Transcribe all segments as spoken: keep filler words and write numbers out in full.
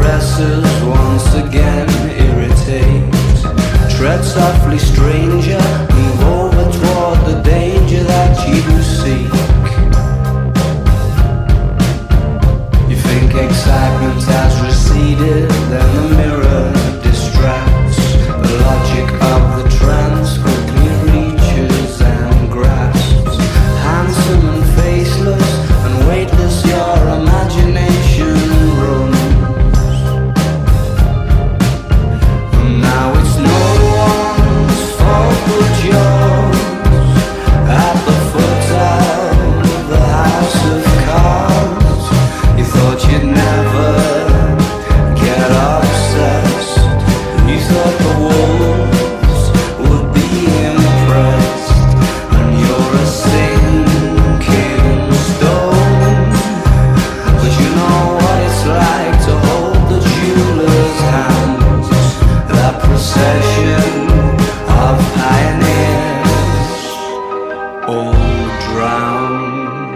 caresses once again irritate. Tread softly, stranger, move over toward the danger that you seek. You think excitement has receded, then the mirror distracts. The logic of the trance quickly reaches and grasps. Handsome and faceless and weightless, your imagination roams. And now it's no one's fault but yours. At the foot of the house of cards, you thought you'd never get obsessed. You thought the wolves would be impressed. And you're a sinking stone. But you know what it's like to hold the jeweler's hands. That procession of pioneers all drowned.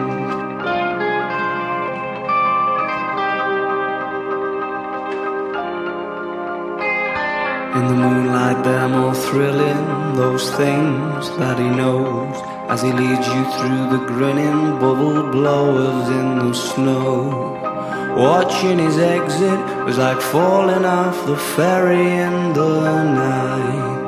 In the moonlight they're more thrilling, those things that he knows, as he leads you through the grinning bubble blowers in the snow. Watching his exit was like falling off the ferry in the night.